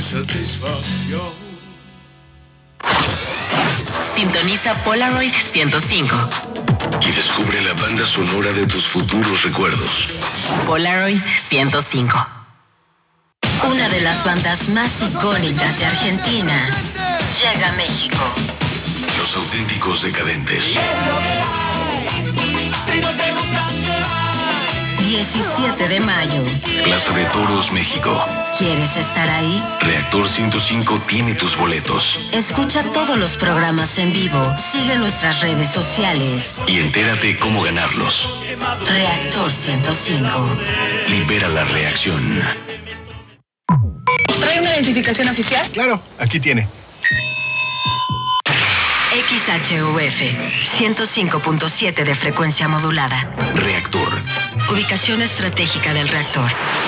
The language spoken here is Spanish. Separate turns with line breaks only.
satisfacción.
Sintoniza Polaroid 105.
Y descubre la banda sonora de tus futuros recuerdos.
Polaroid 105.
Una de las bandas más icónicas de Argentina llega a México.
Los Auténticos Decadentes.
17 de mayo.
Plaza de Toros, México.
¿Quieres estar ahí?
Reactor 105 tiene tus boletos.
Escucha todos los programas en vivo, sigue nuestras redes sociales.
Y entérate cómo ganarlos.
Reactor 105.
Libera la reacción.
¿Trae una identificación oficial?
Claro, aquí tiene.
XHUF 105.7 de frecuencia modulada.
Reactor.
Ubicación estratégica del reactor.